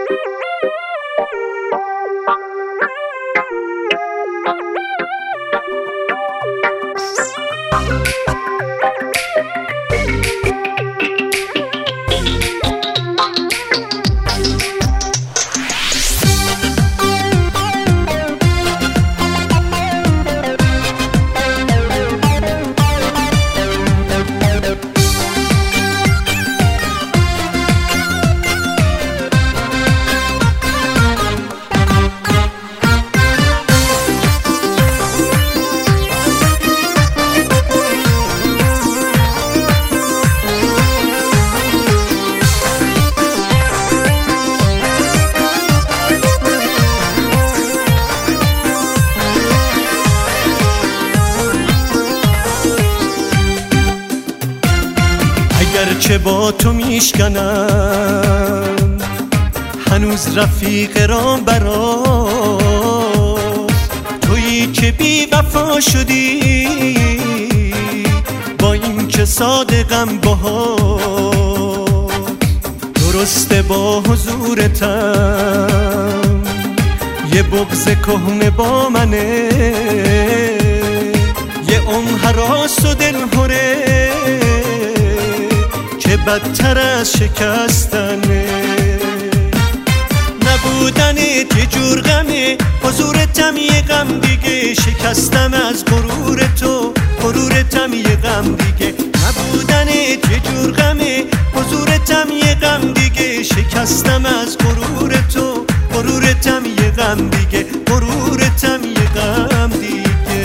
اگرچه با تو میشکنم هنوز رفیق رام براست، تویی که بی وفا شدی با این که صادقم باهات. درسته با حضورتم یه بغض کهنه با منه، یه هراس و دلهوره که بدتر از شکستنه. نبودنت یه جور غمه، حضورتم یه غم دیگه. شکستم از غرور تو، غرورتم یه غم دیگه. نبودنت یه جور غمه، حضورتم یه غم دیگه. شکستم از غرور تو، غرورتم یه غم دیگه. غرورتم یه غم دیگه.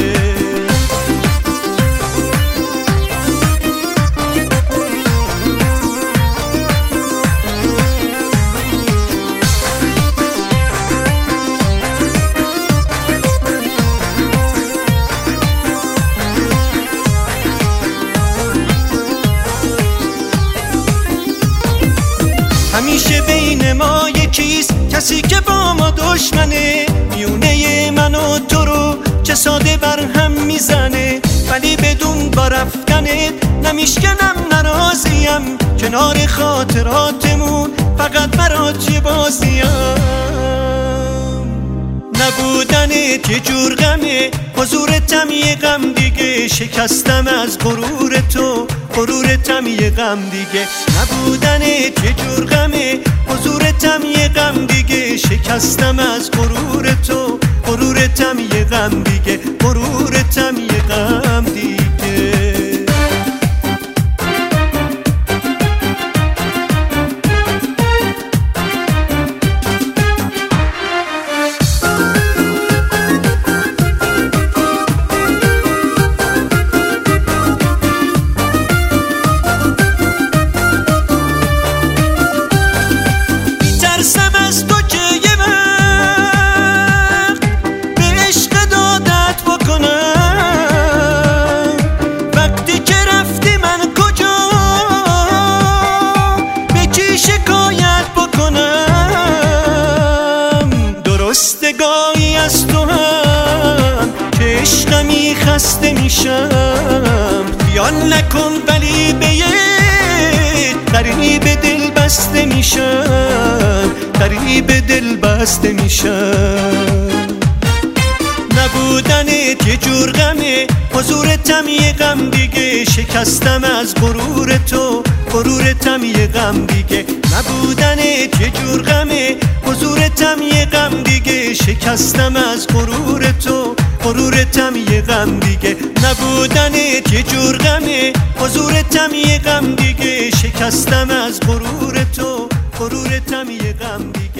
همیشه بین ما یکیست کسی که با ما دشمنه، میونه من و تو رو چه ساده بر هم میزنه. ولی بدون با رفتنت نمیشکنم، ناراضیم. کنار خاطراتمون فقط برات یه بازیم. نبودنت یه جور غمه، حضورتم یه غم دیگه. شکستم از غرور تو، غرورتم یه غم دیگه. نبودنت یه جور غمه، حضورتم یه غم دیگه. شکستم از غرور تو، غرورتم یه غم دیگه. غرورتم یه غم دیگه. گاهی از تو هم که عشقمی خسته میشم. خیال نکن ولی به یه غریب دل بسته میشم، غریب دل بسته میشم. نبودنت یه جور غمه، حضورتم یه غم دیگه. شکستم از غرور تو، غرورتم یه غم دیگه. نبودنت یه جور غمه، حضورتم یه غم دیگه. شکستم از غرور تو، غرورتم یه غم دیگه. نبودنت یه جور غمه، حضورتم یه غم دیگه. شکستم از غرور تو، غرورتم یه غم دیگه.